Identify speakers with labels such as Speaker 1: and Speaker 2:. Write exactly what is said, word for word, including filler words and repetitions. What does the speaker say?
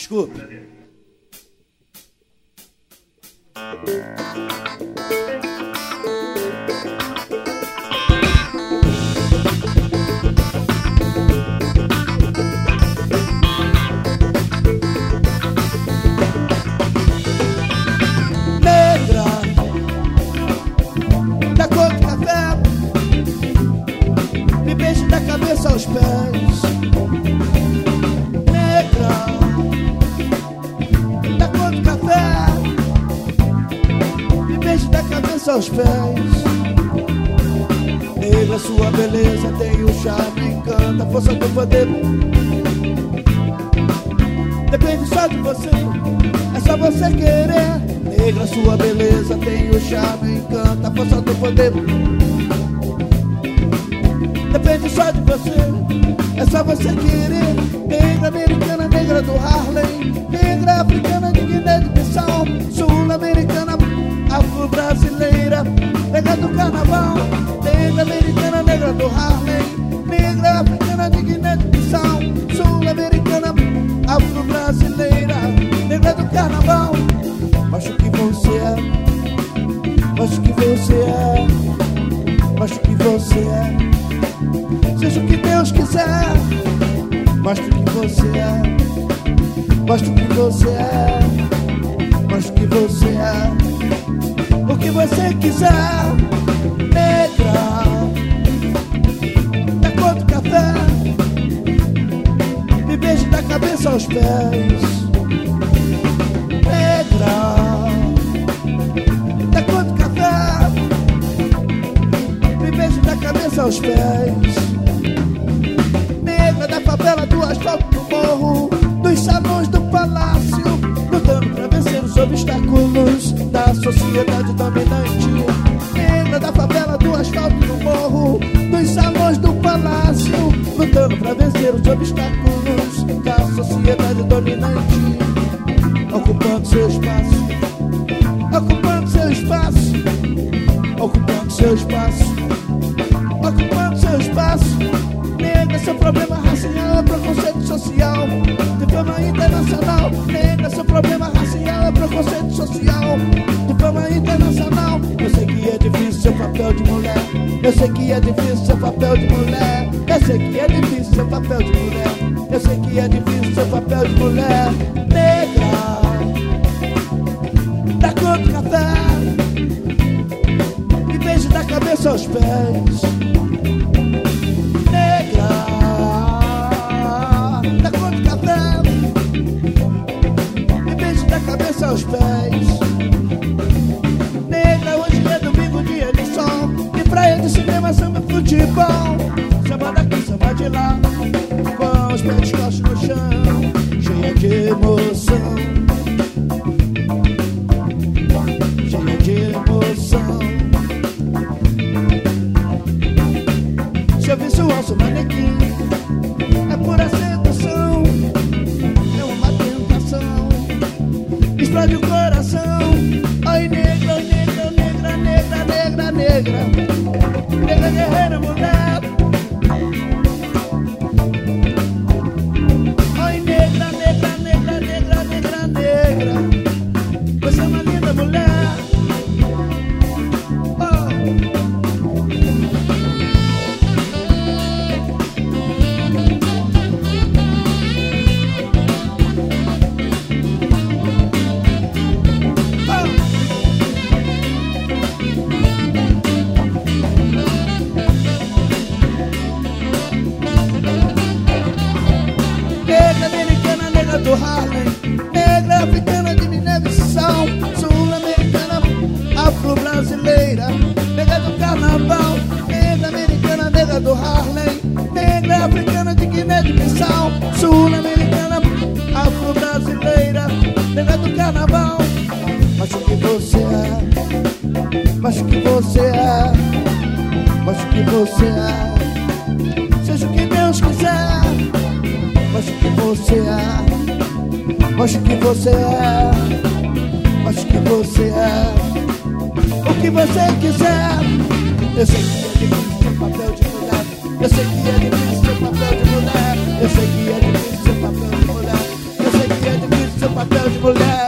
Speaker 1: Desculpe.
Speaker 2: Negra, da cor de café, me beije da cabeça aos pés. Negra, da cor de café, me beije da cabeça aos pés. Negra, sua beleza tem o charme, encanta, a força do poder. Depende só de você, é só você querer. Negra, sua beleza tem o charme, encanta, a força do poder. Depende só de você, é só você querer. Negra americana, negra do Harlem, negra africana de Guiné-Bissau, sul-americana, afro-brasileira, negra do carnaval. Negra americana, negra do Harlem, negra africana de Guiné-Bissau, sul-americana, afro-brasileira, negra do carnaval. Mas o que você é, mas o que você é, mas o que você é, seja o que Deus quiser. Mas o que você é, mas o que você é, mas o que você é, o que você quiser. Negra, da cor do café, me beije da cabeça aos pés. Negra, da cor do café, me beije da cabeça aos pés. Negra da favela, do asfalto, do morro, dos salões do palácio, lutando pra vencer os obstáculos da sociedade dominante. Negra da favela, do asfalto, do morro, dos salões do palácio, lutando pra vencer os obstáculos da sociedade dominante. Ocupando seu espaço, ocupando seu espaço, ocupando seu espaço, ocupando seu espaço. Negra, seu problema racial é preconceito social de fama internacional. Negra, seu problema racial é preconceito social de fama internacional. Eu sei que é difícil seu papel de mulher, eu sei que é difícil seu papel de mulher, eu sei que é difícil seu papel de mulher, eu sei que é difícil seu papel de mulher. Negra, da cor do café, me beije da cabeça aos pés. Negra, da cor do café, me beije da cabeça aos pés. Negra, hoje é domingo, dia de sol, de praia, de cinema, samba, futebol, samba daqui, samba de lá, com os pés descalços no chão, cheia de emoção, cheia de emoção. Seu visual, seu manequim, é pura sedução, é uma tentação, explode o coração. Oi negra, oi negra, negra, negra, negra, negra, negra guerreira, mulher. Oi negra, negra, negra, negra, negra, negra, você é uma linda mulher. Do Harlem, negra africana de Guiné-Bissau, sul-americana, afro-brasileira, negra do carnaval. Negra americana, negra do Harlem, negra africana de Guiné-Bissau, sul-americana, afro-brasileira, negra do carnaval. Mas o que você é, mas o que você é, mas o que você é, seja o que Deus quiser. Mas o que você é, mas o que você é, mas o que você é, o que você quiser. Eu sei que é difícil ser papel de mulher, eu sei que é difícil ser papel de mulher, eu sei que é difícil ser papel de mulher, eu sei que é difícil. de mulher.